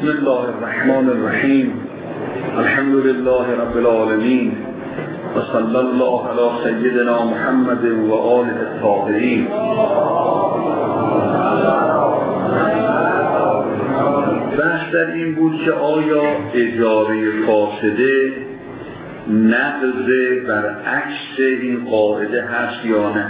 بسم الله الرحمن الرحیم. الحمد لله رب العالمین و صلی الله علی سیدنا محمد و آله الطاهرین. بحث در این بود که آیا اجاره فاسده نقض برعکس این قاعده هست یا نه.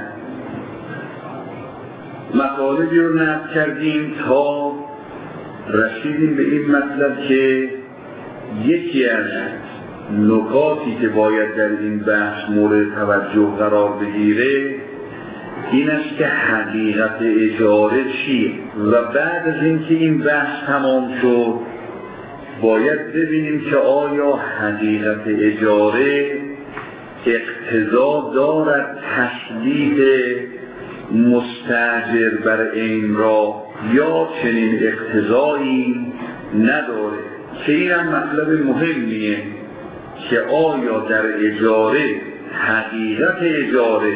مطالبی رو نقل کردیم تا رسیدیم به این مطلب که یکی از نکاتی که باید در این بحث مورد توجه قرار بگیره این است که حقیقت اجاره چیه و بعد از اینکه این بحث تمام شد باید ببینیم که آیا حقیقت اجاره اقتضا دارد تسلیط مستاجر بر این را یا چنین اقتضایی نداره، که این هم مطلب مهمیه که آیا در اجاره حقیقت اجاره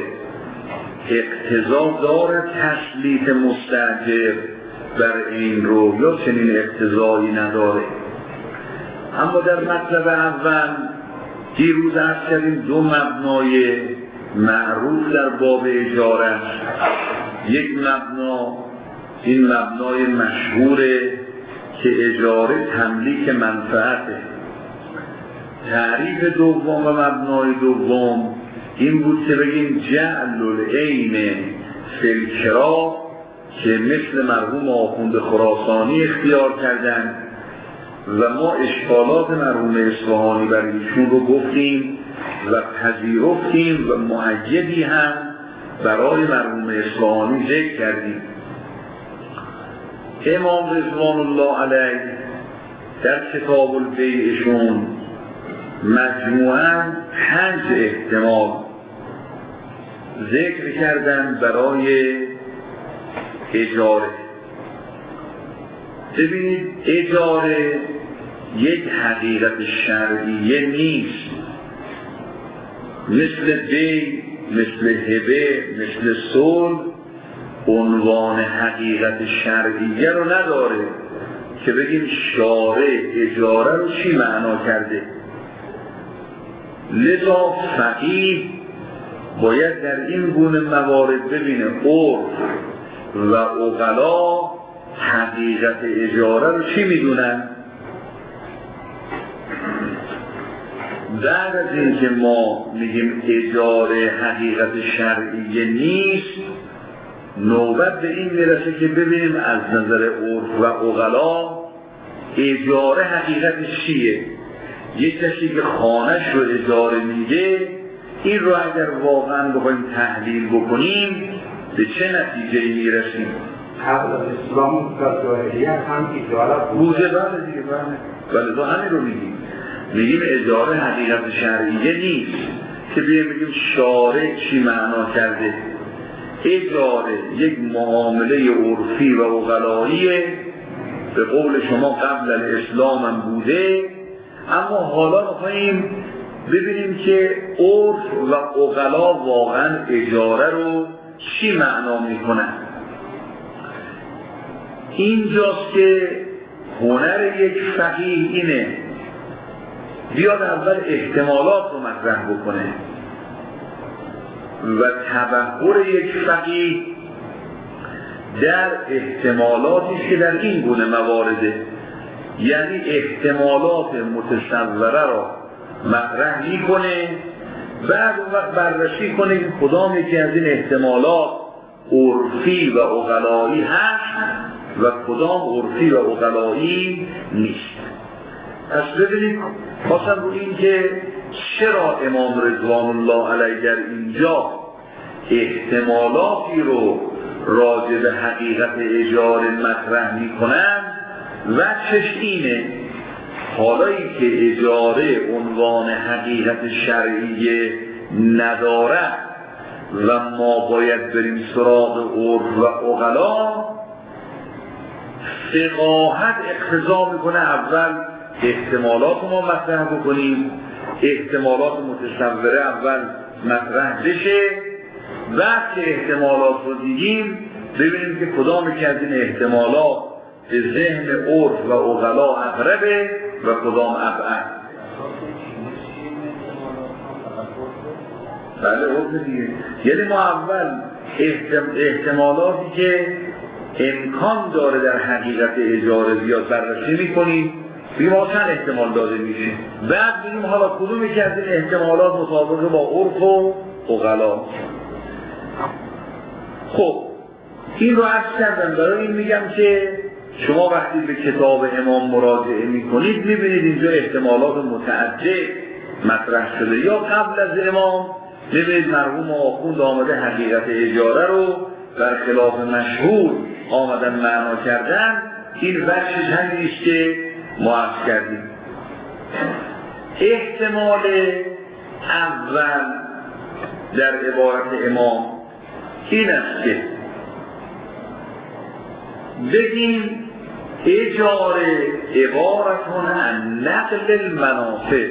اقتضا دارد تسلیط مستاجر بر این رو یا چنین اقتضایی نداره. اما در مطلب اول دیروز عرض کردیم دو مبنای معروف در باب اجاره است. یک مبنا این مبنای مشهوره که اجاره تملیک منفعته. تعریف دوم و مبنای دوم این بود که بگیم جعل العین فی الکرا که مثل مرحوم آخوند خراسانی اختیار کردن و ما اشکالات مرحوم اصفهانی برای ایشون رو گفتیم و پذیرفتیم و مؤیدی هم برای مرحوم اصفهانی ذکر کردیم. امام رضوان الله علیه در کتاب البیعشون مجموعاً 5 احتمال ذکر کردن برای اجاره. ببینید اجاره یک حقیقت شرعیه نیست، مثل بی، مثل هبه، مثل صلح عنوان حقیقت شرعیه رو نداره که بگیم شارع اجاره رو چی معنا کرده. لذا فقیه باید در این گونه موارد ببینه عرف و عقلا حقیقت اجاره رو چی میدونن. بعد از این که ما میگیم اجاره حقیقت شرعیه نیست، نوبت به این میرسه که ببینیم از نظر عرف و عقلا اجاره حقیقتش چیه. یک کسی که خانه‌ش رو اجاره میده، این رو اگر واقعا بخوایم تحلیل بکنیم به چه نتیجه میرسیم؟ قبل از اسلام در جاهلیت هم اجاره بوده. بله دیگه، بله تو همین رو میگیم اجاره حقیقت شرعیه نیست که بگیم شارع چی معنا کرده. اجاره یک معامله عرفی و عقلاییه، به قول شما قبل الاسلام هم بوده، اما حالا می‌خوایم ببینیم که عرف و عقلا واقعا اجاره رو چی معنا میکنن. اینجاست که هنر یک فقیه اینه بیاد اول احتمالات رو مطرح بکنه و تبحر یک فقیه در احتمالاتی که در این گونه موارده، یعنی احتمالات متصوره را مطرح میکنه، بعد اون وقت بررسی کنه که کدام یکی از این احتمالات عرفی و عقلایی هست و کدام عرفی و عقلایی نیست. پس ببینید خواستم رو این که چرا امام رضوان الله علیه در اینجا احتمالاتی رو راجع به حقیقت اجاره مطرح میکنن و چش اینه حالایی که اجاره عنوان حقیقت شرعیه نداره و ما باید بریم سراغ عرف و عقلا، فقاهت اقتضا میکنه اول احتمالات ما مطرح بکنیم، احتمالات متصوره اول مطرح بشه، بعد که احتمالات رو دیدیم ببینیم که کدام که از این احتمالات به ذهن عرف و عقلا اقربه و کدام ابعد. بله عرف دیگه. یعنی ما اول احتمالاتی که امکان داره در حقیقت اجاره بیاد بررسی میکنیم، بگیم ما چند احتمال داده میشه، بعد بگیم حالا کدومی که از این احتمالات مطابق با عرف و عقلا. خب این رو عرض کردم، برای این میگم که شما وقتی به کتاب امام مراجعه میکنید میبینید اینجا احتمالات متعدد مطرح شده. یا قبل از امام میبینید مرحوم آخوند آمده حقیقت اجاره رو برخلاف مشهور آمدن معنا کردن. این بخشش همینیست که ما عرض کردیم. احتمال اول در عبارت امام این است که بگیم اجاره عبارتون عن نقل المنافع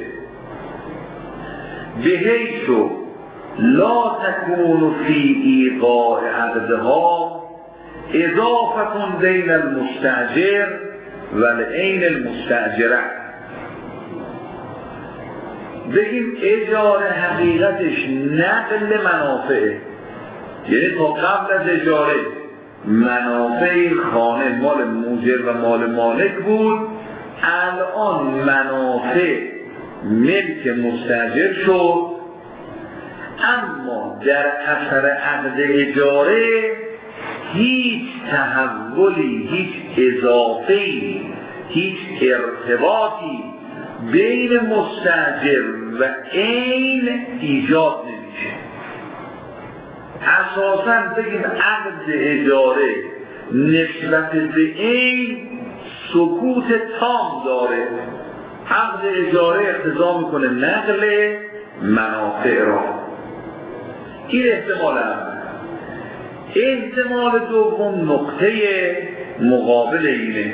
بحیث لا تكون في ایقاع عقدها اضافة بین المستأجر و لعین المستأجره. بگیم اجاره حقیقتش نقل منافع، یعنی تا قبل از اجاره منافع خانه مال موجر و مال مالک بود، الان منافع ملک مستأجر شد، اما در اثر عقد اجاره هیچ تحولی، هیچ اضافه‌ای، هیچ ارتباطی بین مستأجر و عین ایجاد نمیشه. اساساً بگیم عقد اجاره نسبت به عین سکوت تام داره. عقد اجاره اقتضا میکنه نقل منافع را. این احتمال اول. احتمال دوم نقطه مقابل اینه،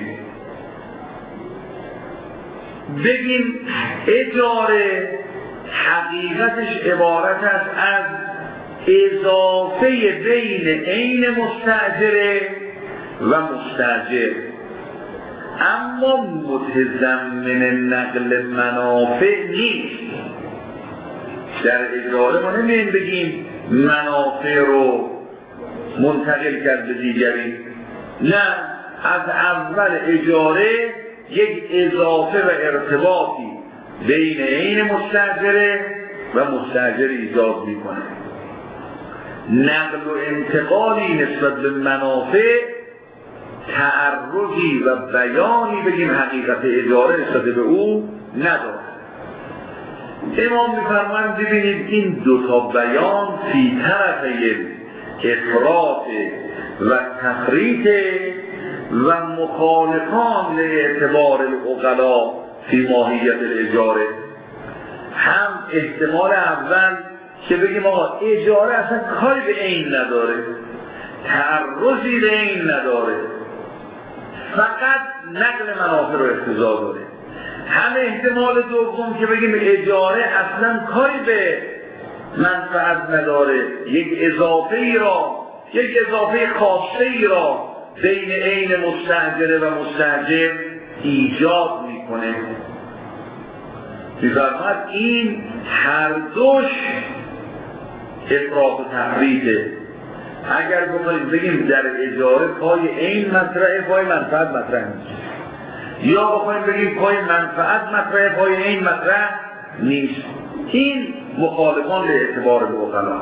بگیم اجاره حقیقتش عبارت است از اضافه بین عین مستأجر و مستأجر، اما متضمن نقل منافع نیست. در اجاره ما نمی‌ایم بگیم منافع رو منتقل کرد به دیگری، نه، از اول اجاره یک اضافه و ارتباطی بین عین مستأجر و مستأجر ایجاد میکنه. نقل و انتقالی نسبت به منافع تعرضی و بیانی بگیم حقیقت اجاره نسبت به او نداره. امام میفرمایند ببینید این دوتا بیان فی طرفین افراط و تفریط و مخالفان لاعتبار العقلا فی ماهیت الاجاره. هم احتمال اول که بگیم آقا اجاره اصلا کاری به عین نداره، تعرضی به عین نداره، فقط نقل منافع رو اقتضا داره. هم احتمال دوم که بگیم اجاره اصلا کاری به منفعت نداره، یک اضافه ای را، یک اضافه خاصه ای را بین عین مستأجر و مستأجر ایجاد میکنه. می‌فرماید این هر دوش افراط و تفریطه. اگر بگیم در اجاره پای عین مطرحه، پای منفعت مطرح نیست، یا بخوایم بگیم پای منفعت مطرحه، پای عین مطرح نیست، این مخالفان به اعتبار به عقلا.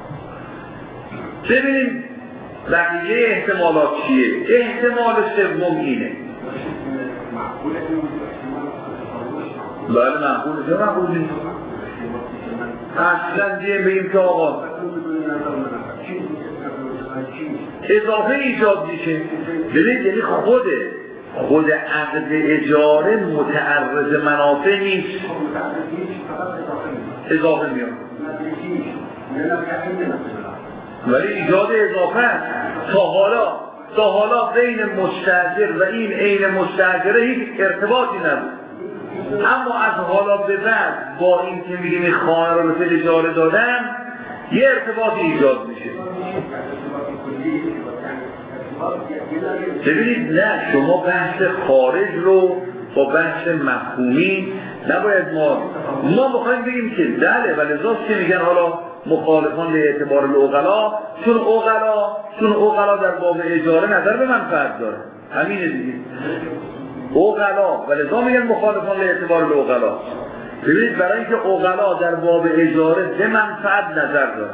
ببینیم بقیه احتمالات چیه؟ احتمال سوم اینه. بله معقوله، چه معقوله؟ اصلا دیگه بگیم که آقا اضافه ایجاد میشه. ببینید یعنی خود عقد اجاره متعرض منافع نیست، اضافه میاد، ولی ایجاد اضافه است. تا حالا بین مستأجر و این عین مستأجره هیچ ارتباطی نبود، اما از حالا به بعد با این که میگیم خانه رو به اجاره دادن یه ارتباطی ایجاد میشه. ببینید نه، شما بحث خارج رو با بحث مفهومی نباید ما بخوایم بگیم که دله و لذاست که میگن حالا مخالفان به اعتبار العقلا چون عقلا در باب اجاره نظر به منفعت داره، همینه دیگه عقلا و لذا میگن مخالفان به اعتبار العقلا. ببینید برای اینکه عقلا در باب اجاره به منفعت نظر داره.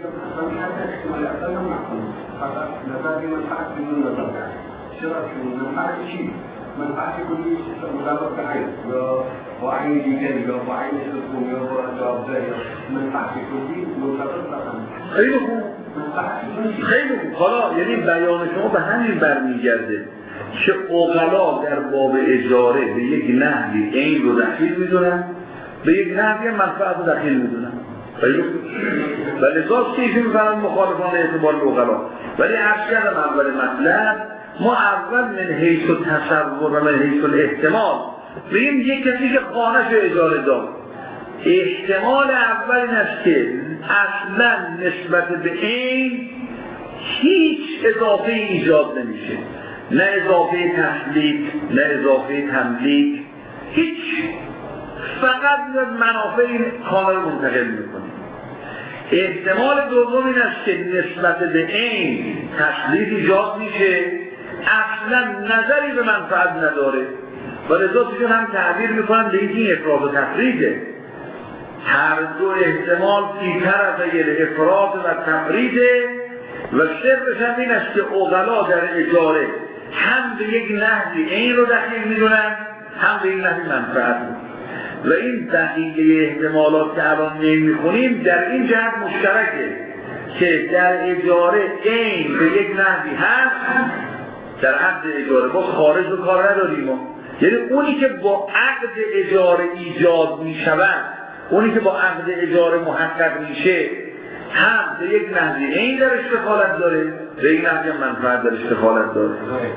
منفعت کلی مطابق عین یا با عین دیگری یا با عین سکون یا با جابجایی منفعت کلی مطابق خیلی خوب خیلی خوب. حالا یعنی بیان شما به همین برمیگرده که عقلا در باب اجاره به یک نحوی عین رو دخیل میدونن، به یک نحوی منفعت رو دخیل میدونن. خیلی خوب. ولی لذاست که ایشون میفرمایند مخالفان اعتبار عقلا. ولی عرض کردم اول مطلب ما اول من حیث التصور و من حیث الاحتمال بگیم یک کسی که خانه‌ش رو اجاره داد، احتمال اول این است که اصلا نسبت به این هیچ اضافه ایجاد نمیشه، نه اضافه تسلیک نه اضافه تملیک، هیچ، فقط منافع این خانه رو منتقل میکنه. احتمال دوم این است که نسبت به این تسلیک ایجاد میشه، اصلا نظری به منفعت نداره و لذاتشون هم تعبیر میکنن به این افراد و تفریده. هر دو احتمال فی طرفی افراد و تفریده و سرش هم این است که عقلا در اجاره هم به یک نحوی این رو دخیل میدونن هم به یک نحوی منفعت. و این دقیقه احتمالات که الان میخونیم در این جهت مشترکه که در اجاره این به یک نحوی هست، در عقد اجاره با خارج رو کار نداریم ما. یعنی اونی که با عقد اجاره ایجاد می شود، اونی که با عقد اجاره محقق میشه هم به یک نحوی این در استفالت داره، به یک نحوی منفعت در استفالت داره.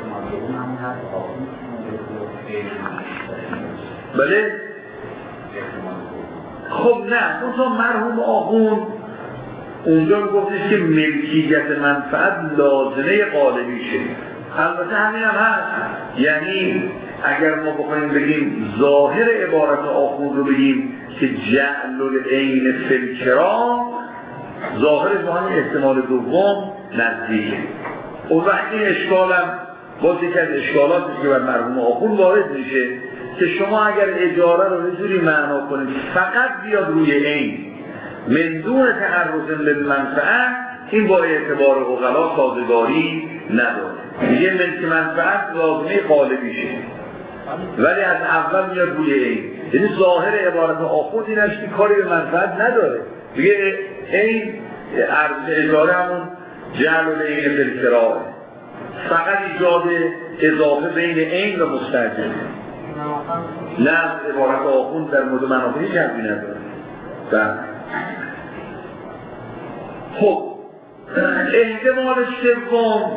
بله؟ خب نه، اون تا مرحوم آخوند اونجا گفتش که ملکیت منفعت لازمه غالبیشه. البته همین هم هست، یعنی اگر ما بخوایم بگیم ظاهر عبارت آخوند رو بگیم که جعل العین فی الکرا، ظاهر با همین احتمال دوم نزدیکه. اون وقت این اشکالم باز یک از اشکالاتی که بر مرحوم آخوند وارد میشه که شما اگر اجاره رو یه جوری معنا کنید فقط بیاد روی عین من دون تعرض للمنفعه، این با اعتبار عقلا سازگاری نداره. میگه ملک منفعت لازمه غالبیشه ولی از اول میاد روی این. یعنی ظاهر عبارت آخوند این است که کاری به منفعت نداره. میگه این عرض اجاره همون جعل العین فی الکرا، فقط ایجاد اضافه بین عین و مستاجر. نه عبارت آخوند در مورد منافعی جمعی نداره. خب احتمال سوم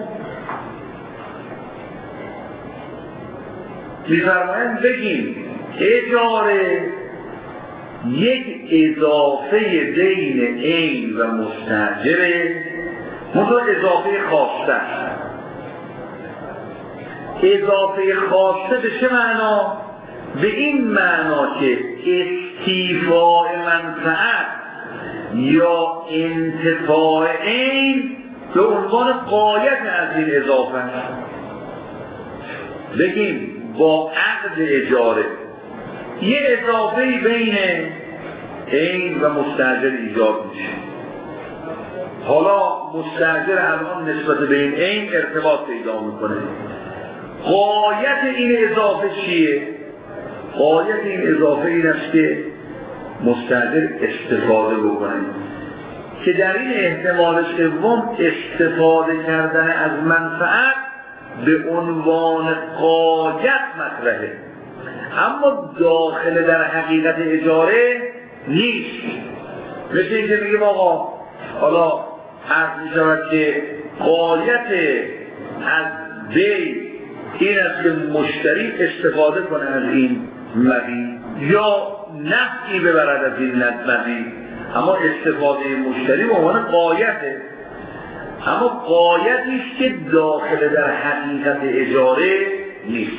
می‌فرمایند بگیم اجاره یک اضافه بین عین و مستاجره، منتها اضافه خاصه است. اضافه خاصه به چه معنا؟ به این معنا که استیفاء منفعت یا انتفاع عین به عنوان غایت از این اضافه است. بگیم با عقد اجاره یه اضافه بین عین و مستاجر ایجاد میشه. حالا مستاجر الان نسبت به این عین ارتباط پیدا میکنه. غایت این اضافه چیه؟ غایت این اضافه این است که مستاجر استفاده بکنه، که در این احتمال سوم استفاده کردن از منفعت به عنوان غایت مطرحه، اما داخل در حقیقت اجاره نیست. مثل اینکه میگیم آقا حالا عرض می شود که غایت از بی این است که مشتری استفاده کنه از این مبیع یا نفعی ببرد از این مبیع، اما استفاده مشتری به عنوان غایته. اما قایتی است که داخل در حقیقت اجاره نیست.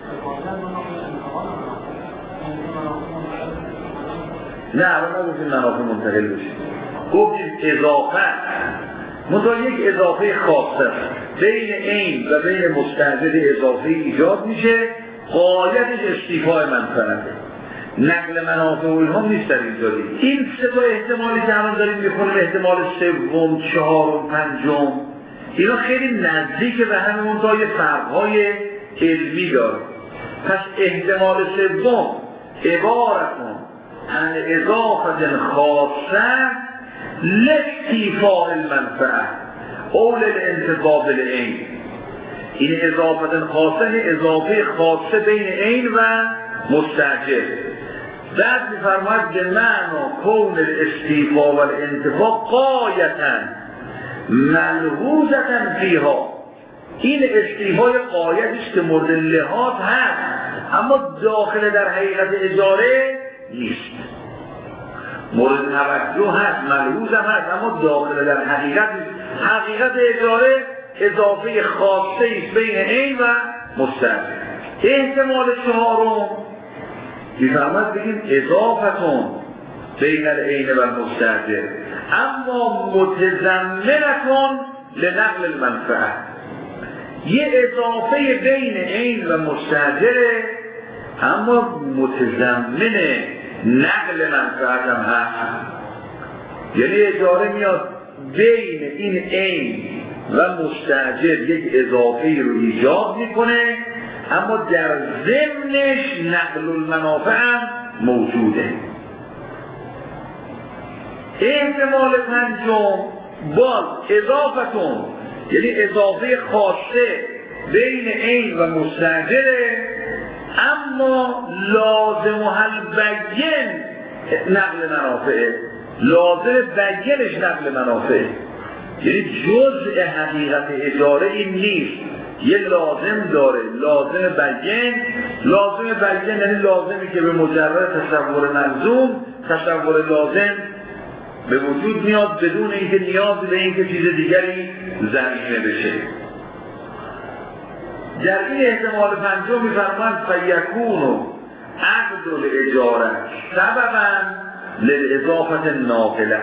نه الان نگفتیم منافع منتقل بشه، گفتیم اضافه منتها یک اضافه خاصه بین عین و بین مستأجر اضافه ایجاد میشه، قایتش استیفای منفعته، نقل منافع و اینها نیست در اینجا. این سه تا احتمالی که الان داریم میخونیم، احتمال سوم، چهارم، پنجم، اینا خیلی نزدیک به هم، منتها یه فرق‌های علمی داره. پس احتمال سوم عبارتون عن اضافه خاصه لاستیفاء المنفعه او للانتفاع بالعین. این اضافه خاصه اضافه خاصه بین عین و مستأجر. بعد می‌فرماید به معنا کون الاستیفاء و الانتفاع غایةً ملحوظة فیها. این استیفای غایتش که مورد لحاظ هست اما داخل در حقیقت اجاره نیست، مورد توجه هست، ملحوظ هم هست اما داخل در حقیقت نیست. حقیقت اجاره اضافه خاصه است بین عین و مستأجر. احتمال چهارم می‌فرماید بگیم اضافتون بین العین و المستأجر اما متضمنتون لنقل المنفعه. یه اضافه بین عین و مستأجره اما متضمن نقل منفعت هم هست. یعنی اجاره میاد بین این عین و مستأجر یک اضافه رو ایجاد میکنه اما در ضمنش نقل المنافع هم موجوده. احتمال پنجم باز اضافتون، یعنی اضافه خاصه بین عین و مستأجره اما لازم و البین نقل منافعه، لازم بینش نقل منافعه. یعنی جزء حقیقت اجاره این نیست، یه لازم داره، لازم بین. لازم بین یعنی لازمی که به مجرد تصور ملزوم تصور لازم به وجود میاد بدون اینکه نیاز به اینکه چیز دیگری ضمیمه بشه. در این احتمال پنجم می‌فرمایند فیکون عقد الاجاره سببا للاضافه الناقله.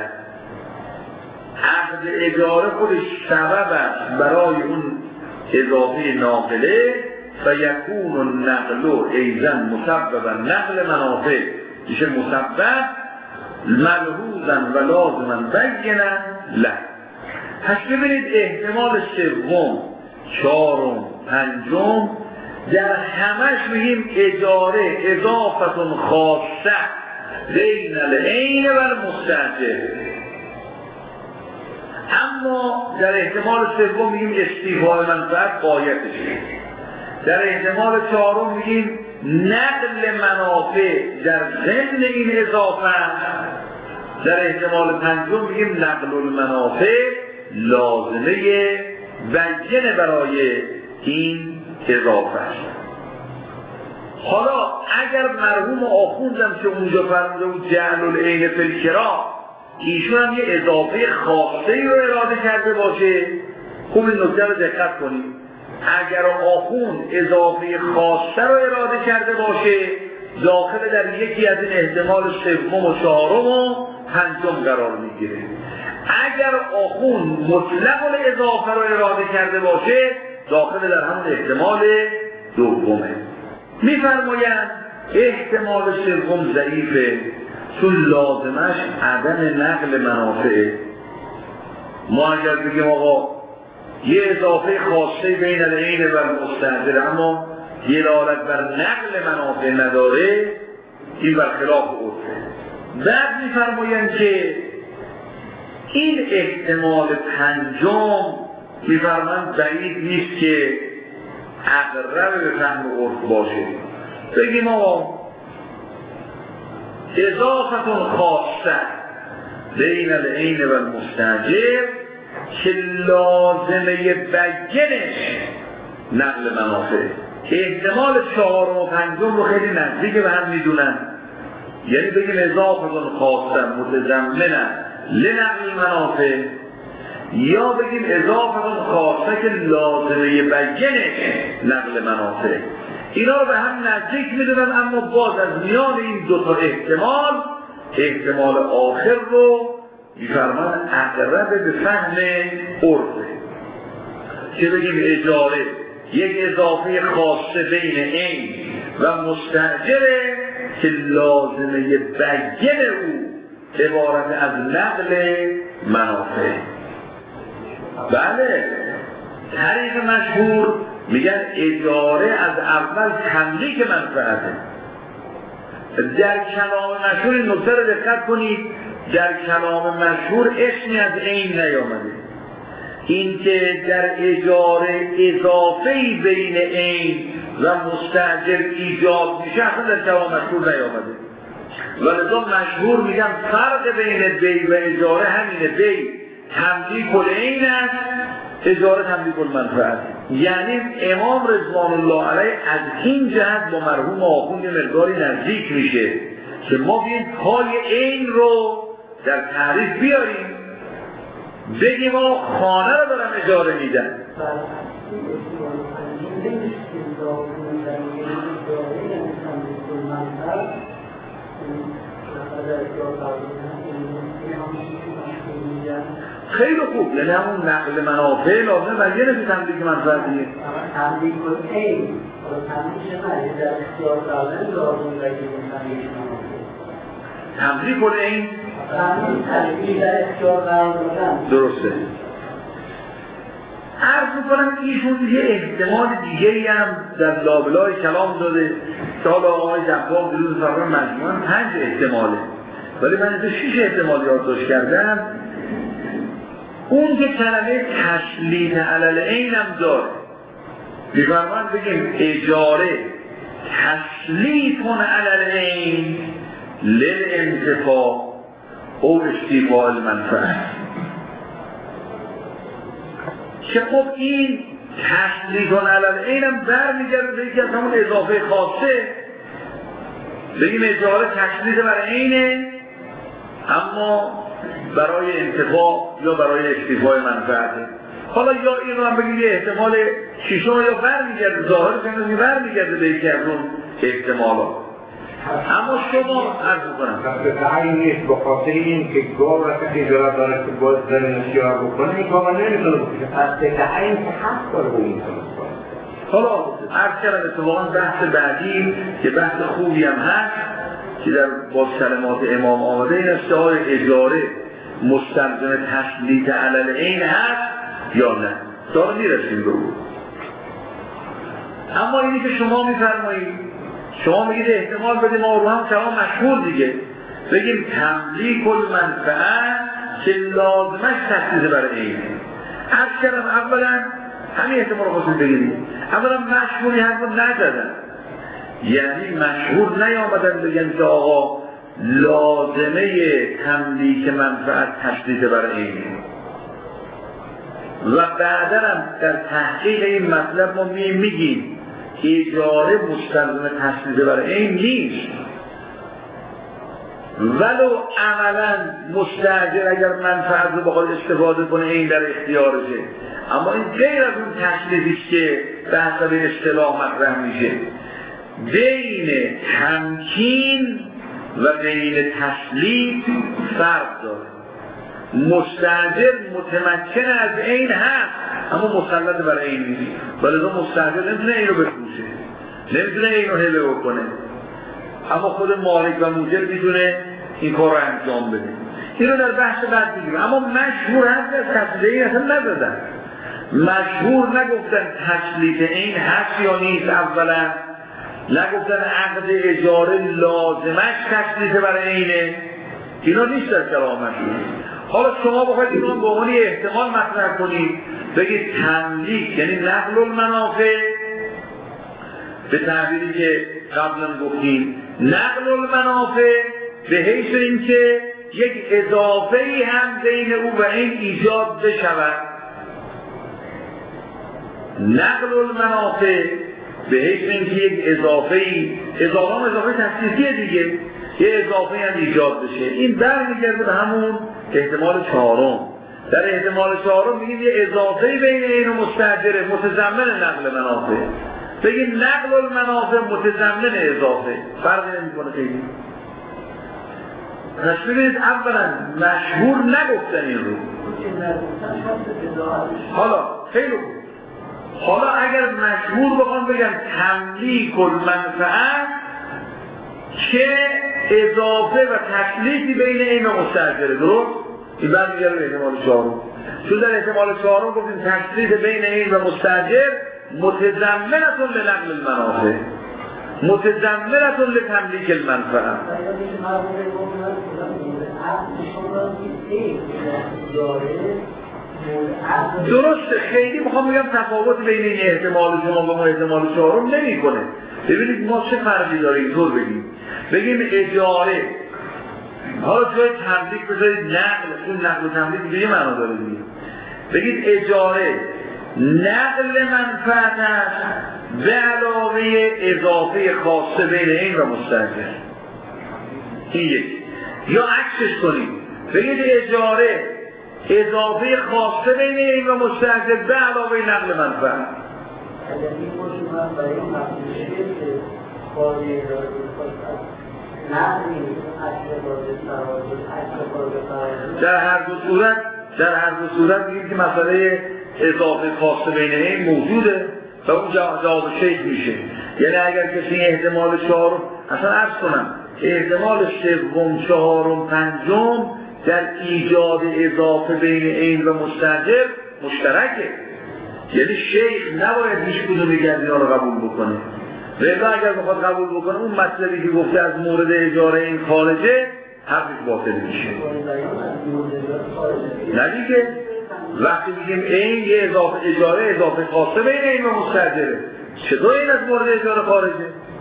عقد اجاره خودش سبب است برای اون اضافه ناقله. فیکون النقل ایضا مسببا نقل منافع، میشه مسبب ملحوظا و لازما بینا له. پس ببینید احتمال سوم، چهارم، پنجم در همش میگیم اجاره اضافه خاصه بین العین و المستأجر، اما در احتمال سوم میگیم استیفاء منفعت غایتشه. در احتمال چهارم میگیم نقل منافع در ضمن این اضافه. در احتمال پنجم میگیم نقل المنافع لازمه بیان برای این اضافه است. حالا اگر مرحوم آخوندم که اونجا فرموده بود جعل العین فی الکرا، ایشون هم یه اضافه خاصه رو اراده کرده باشه. خوب این نکته رو دقت کنید. اگر آخوند اضافه خاصه رو اراده کرده باشه داخل در یکی از این احتمال سوم و چهارم و پنجم قرار میگیره. اگر آخوند مطلق الاضافه رو اراده کرده باشه داخل در همون احتمال دومه. میفرمایند احتمال سوم ضعیفه چون لازمش عدم نقل منافعه. ما اگر بگیم آقا یه اضافه خاصه بین العین و المستأجر اما دلالت بر نقل منافع نداره، این برخلاف عرفه. بعد میفرمایند که این احتمال پنجم میفرمایند بعید نیست که اقرب به فهم عرف باشه. بگیم آقا اضافه خاصه بین العین و المستأجر که لازمه بینش نقل منافع. احتمال چهارم و پنجم رو خیلی نزدیک به هم میدونن، یعنی بگیم اضافه خاصه متضمنه لنقل منافع. یا بگیم اضافه خاصه که لازمه بیانش نقل منافع. اینا رو به هم نزدیک میدونن، اما باز از میان این دوتا احتمال آخر رو میفرمان اقرب به فهم عرفه، که بگیم اجاره یک اضافه خاصه بین این و مستأجره که لازمه بیان او عبارت از نقل منافع. بله، طریق مشهور میگن اجاره از اول تملیک منفعته. در کلام مشهور این نکته رو دقت کنید، در کلام مشهور اسمی از عین نیامده. این که در اجاره اضافه‌ای بین عین و مستأجر ایجاد میشه اصلا در کلام مشهور نیامده. ولذا مشهور میگن فرق بین بی و اجاره همینه، بی تملیک العین است، اجاره تملیک المنفعت. یعنی امام رضوان الله علیه از این جهت با مرحوم آخوند مقداری نزدیک میشه که ما بیاییم پای عین رو در تعریف بیاریم، بگیم ما خانه رو دارم اجاره میدن. خیلی خوب، یعنی همون نقل منافع لازم بیانه که تملیک منفعتیه. تملیک العین و تملیک منفعت در اختیار دارن لازم بیانه تملیک العین در اختیار قرار دادن. درسته. عرض میکنم ایشون یه احتمال دیگه‌ای هم در لابلای کلام داده که حالا آقای جبار دیروز فرمان مجموعاً 5 احتماله، ولی من اینجا 6 احتمال یادداشت کردم. اون که کلمه تسلیط علی العین هم داره، می‌فرمان بگیم اجاره تسلیط علی العین للانتفاع او استیفاء المنفعه، که خب این تسلیط علی العین هم برمیگرده به یکی از همون اضافه خاصه. بگیم اجاره تسلیط بر عینه اما برای انتفاع یا برای استیفاء منفعته. حالا یا این رو هم بگیم یه احتمال شیشم یا برمیگرده، ظاهر کنید برمیگرده به یکی از اون احتمالات. اما شما عرض کنم به تعیین نیست، به خاطر این که گاه وقتی اجاره داره که باید زمین شیار بکنه، این گاه نمیتونه بکنه، پس به تعیین که حق داره به این کنه. حالا عرض کردم اتفاقا بحث بعدی که بحث خوبی هم هست که در با کلمات امام آمده این است که اجاره مستلزم تسلیط علی العین هست یا نه، داره میرسیم به اون. اما اینی که شما میفرمایید، شما میگید احتمال بدیم ما رو هم کلام مشهور دیگه، بگیم تملیک المنفعه که لازمش تسلیط بر عین. عرض کردم اولا همین احتمال رو خواستید بگیریم، اولا مشهوری حرف نزدن، یعنی مشهور نیامدن بگن که آقا لازمه تملیک منفعت تسلیط بر عین. و بعدا هم در تحقیق این مطلب ما میگیم اجاره مستلزم تسلیط بر عین نیست، ولو عملا مستاجر اگر منفعت رو بخواد استفاده کنه این در اختیارشه، اما این غیر از اون تسلیطی که به حسب اصطلاح مطرح میشه. بین تمکین و بین تسلیط فرق داره. مستاجر متمکن از عین هست اما مسلط بر عین نیست، ولی مستاجر نمیتونه اینو بفروشه، نمیتونه اینو هبه بکنه، اما خود مالک و موجر میتونه این کار رو انجام بده. اینو در بحث بعد میگیم. اما مشهور هست از تسلیط این اصلا ندادن، مشهور نگفتن تسلیط عین هست یا نیست، اولا نگفتن عقد اجاره لازمش تسلیط بر عینه، اینا نیست در کلام مشهور. حالا شما بخواید اینو به عنوان احتمال مطرح کنید، بگید تملیک یعنی نقل المنافع، به تعبیری که قبلا گفتیم نقل المنافع به حیث اینکه یک اضافه‌ای هم بین او و این ایجاد بشود. نقل المنافع به حیث اینکه یک اضافه‌ای، اضافه تسلیطیه دیگه، یه اضافه‌ای هم ایجاد بشه. این برمیگرده به همون احتمال چهارم، در احتمال چهارم میگیم یه اضافه بین این و مستاجره متضمن نقل منافع. بگیم نقل المنافع متضمن اضافه، فرقی نمیکنه خیلی. پس ببینید اولا مشهور نگفتن این رو. حالا خیلی خوب. حالا اگر مشهور بخوام بگم تملیک المنفعه که اضافه و تکلیفی بین این و مستاجره، درست؟ این بعد میگه به احتمال چهارم. چون در احتمال چهارم گفتیم تکلیف بین این و مستاجر متضمنة لنقل المنافع، متضمنة لتملیک المنفعه. درسته، خیلی میخوام بگم تفاوت بین این احتمال شما و احتمال چهارم نمیکنه. ببینید ما چه فرقی داریم، طور بگیم اجاره، حالا جای تملیک بذارید نقل، چون نقل و تملیک به یه معنا داره دیگه. بگید اجاره نقل منفعت است به علاوه اضافه خاصه بین این و مستاجر. این یک. یا عکسش کنید، بگید اجاره اضافه خاصه بین این و مستاجر به علاوه نقل منفعت. در هر دو صورت میگیم که مسئله اضافه خاصه بین این موجوده و اون جواب شیخ میشه. یعنی اگر کسی احتمال چهارم، اصلا عرض کنم احتمال سوم، چهارم، پنجم در ایجاد اضافه بین این و مستاجر مشترکه. یعنی شیخ نباید هیچ کدوم از اینا رو قبول بکنه. رضا اگر بخواد قبول بکنه اون مطلبی که گفته از مورد اجاره این خارجه حرفش باطل میشه. نه دیگه وقتی میگیم این یه اجاره اضافه خاصه بین این و مستاجره، چطور این از مورد اجاره خارجه؟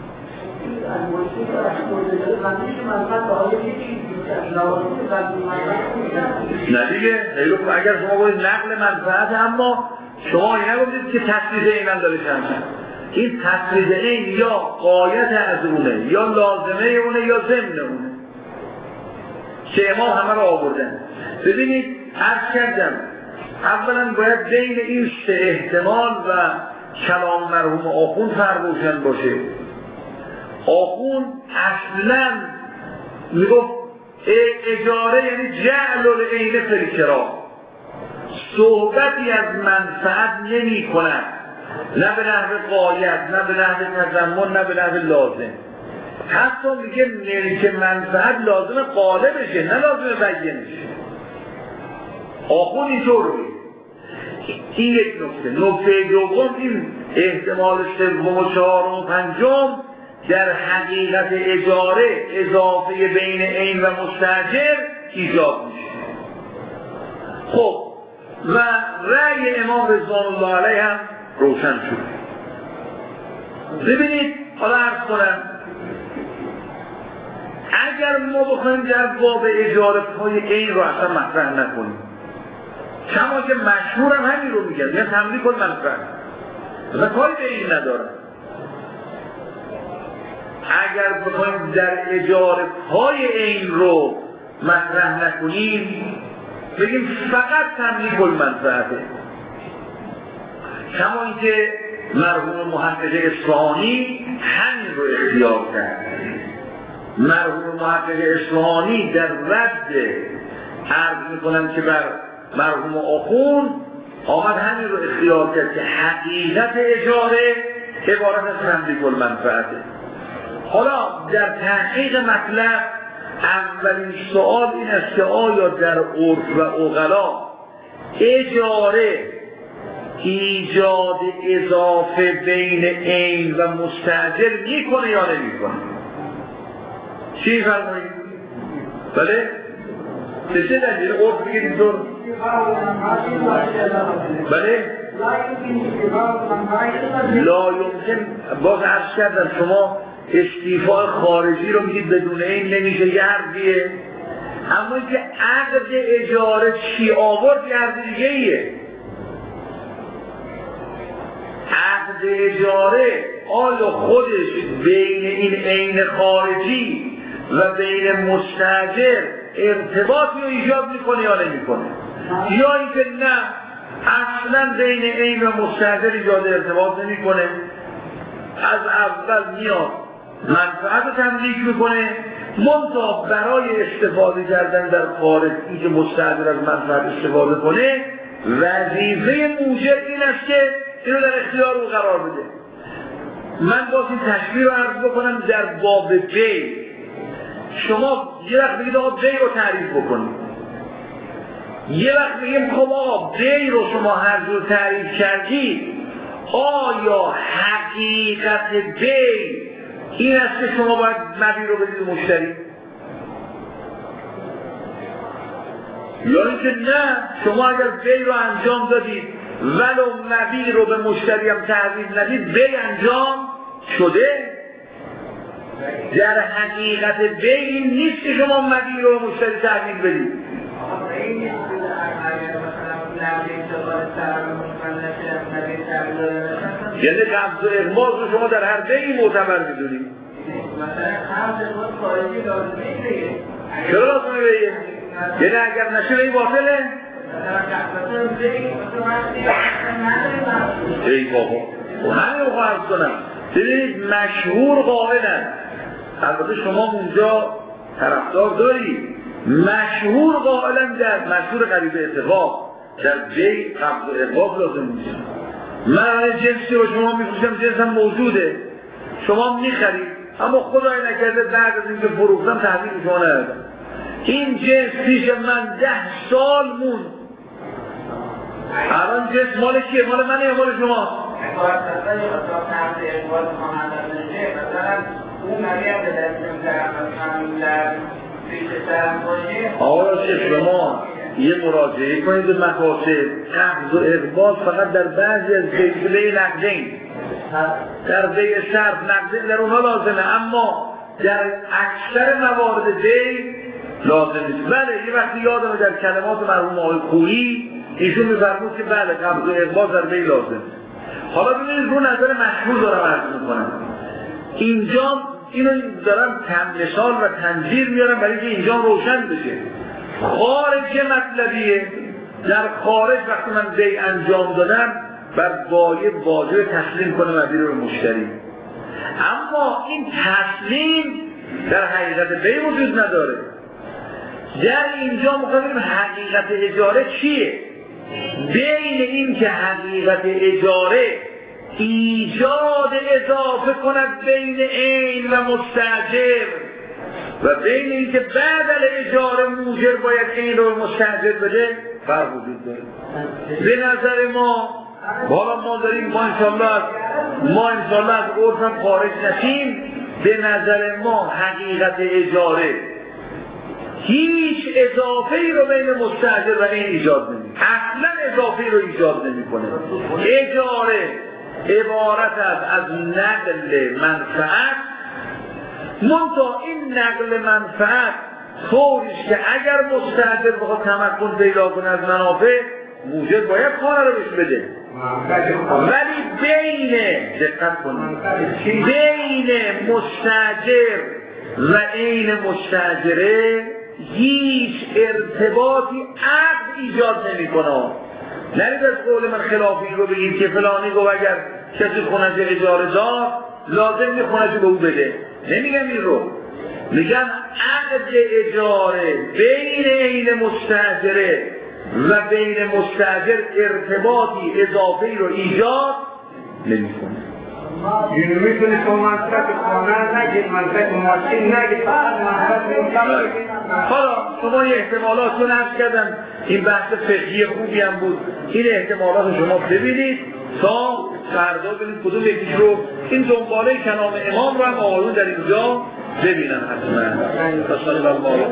نه دیگه اگر شما باید نقل منفعت، اما شما این نگفتید که تصریح این هم داره چند. این تصریح این یا غایت از اونه یا لازمه اونه یا ضمن اونه که امام همه رو آوردن. ببینید عرض کردم اولا باید بین این سه احتمال و کلام مرحوم آخوند فرق روشن باشه. آخوند اصلا میگفت اجاره یعنی جعل العین فی الکرا، صحبتی از منفعت نمی کند، نه به نحو غایت، نه به نحو تضمن، نه به نحو لازم. حتی میگه ملک منفعت لازم غالبشه نه لازم بیانشه. آخوند اینطور رو این یک نکته دوم این احتمال سوم و چهارم و پنجم در حقیقت اجاره اضافه بین این و مستاجر ایجاد میشه. خب و رأی امام رضوان الله علیه هم روشن شد. ببینید حالا عرض کنم اگر ما بخوایم در باب اجاره پای این رو اصلا مطرح نکنیم، کما که مشهور هم همین رو میگن، یعنی تملیک المنفعه و کاری به این ندارن. اگر بخوایم در اجاره پای این رو مطرح نکنیم بگیم فقط تملیک المنفعه، کما اینکه مرحوم محقق اصفهانی همین رو اختیار کرد. مرحوم محقق اصفهانی در رد عرض میکنم که بر مرحوم آخوند آمد همین رو اختیار کرد که حقیقت اجاره عبارت از تملیک المنفعته. حالا در تحقیق مطلب اولین سوال این است که آیا در عرف و عقلا اجاره ایجاد اضافه بین عین و مستاجر میکنه یا نمیکنه؟ چی فرمایید؟ بله؟ چه دلیل عرف بگید اینطور؟ بله؟ لا یمکن. باز عرض کردم شما استیفاء خارجی رو میگید بدون این نمیشه، یه حرفیه. اما اینکه عقد اجاره چی آورد یه حرف دیگه ایه. عقد اجاره آیا خودش بین این عین خارجی و بین مستاجر ارتباطی رو ایجاد میکنه یا نمیکنه؟ یا اینکه نه اصلا بین عین و مستحضر ایجاد ارتباط نمیکنه، از اول میاد منفعت رو تملیک میکنه، منتها برای استفاده کردن در خارج اینکه مستحضر از منفعت استفاده کنه وظیفه موجب این است که اینو در اختیار او قرار بده. من باز این تشبیه رو عرض بکنم در باب بی. شما یه وقت بگید آقا بی رو تعریف بکنید، یه وقت بگیم خب آقا بی رو شما هر جور تعریف کردید، آیا حقیقت بی این است که شما باید مبیع رو بدید مشتری؟ یا اینکه نه شما اگر بی رو انجام دادید ولو مبیع رو به مشتری هم تحویل ندید بی انجام شده؟ در حقیقت بی این نیست که شما مبیع رو به مشتری تحویل بدید. یعنی قبض و اغماض رو شما در هر بیعی معتبر میدونید؟ چرا لازمه بیعه؟ یعنی اگر نشه بیعی باطله؟ ای بابا همین رو خواهد کنم. ببینید مشهور قائلن، البته شما اونجا طرفدار دارید، مشهور قائلن در مشهور قریب اتفاق در بی قبض و اغماض لازم میشه. من جنسی رو شما میفروشم، جنس هم موجوده، شما میخرید، اما خدای نکرده بعد از اینکه فروختم تحویل شما ندادم، این جنس پیش من 10 سال موند، الان جنس مال کیه؟ مال منه یا مال شما؟ آقا شما یه مراجعه کنید به مکاسب. قبض و اغماض فقط در بعضی از بیع نقدین، در بیع صرف نقدین در اونها لازمه، اما در اکثر موارد بیع لازم نیست. بله یه وقتی یادمه در کلمات مرحوم آقای خویی ایشون می‌فرمود که بله قبض و اغماض در بیع لازمه. حالا ببینید رو نظر مشهور دارم عرض می‌کنم. اینجا اینو دارم مثال و تنظیر میارم برای اینکه اینجا روشن بشه. خارج مطلبیه، در خارج وقتی من بیع انجام دادم بر واجب تسلیم کنه مبیع رو به مشتری، اما این تسلیم در حقیقت بیع وجود نداره. در اینجا می‌خوایم حقیقت اجاره چیه؟ بین این که حقیقت اجاره ایجاد اضافه کند بین عین و مستاجر و بین این که بعد الاجاره موجر باید عین رو مستاجر بده فرق وجود داره. به نظر ما حالا ما داریم ما انشالله از عرف هم خارج نشیم، به نظر ما حقیقت اجاره هیچ اضافه‌ای رو بین مستاجر و عین ایجاد نمی‌کنه، اصلا اضافه‌ای رو ایجاد نمی‌کنه. اجاره عبارت از نقل منفعت، منتها این نقل منفعت طوریش که اگر مستاجر بخواد تمکن پیدا کنه از منافع موجب باید کار رو بهش بده، ولی بین دقت کنید بین مستاجر و عین مستاجره هیچ ارتباطی عقد ایجاد نمی‌کنه. نرید از قول من خلافی رو بگید که فلانی گفت اگر کسی خونش اجاره داد لازم نیست خونش به او بده، نمیگم این رو، میگم عقد اجاره بین عین مستاجره و بین مستاجر ارتباطی اضافی رو ایجاد نمی‌کنه. اینو میتونی تو منطقه خانه نگید، منطقه ماشین نگید، فقط منطقه مطلق. حالا شما یه احتمالات رو نفس کردم، این بحث فقهی خوبی هم بود، این احتمالات شما ببینید تا فردا ببینید کدوم یکیش رو، این دنباله کلام امام رو هم آقایون در اینجا ببینن حتما.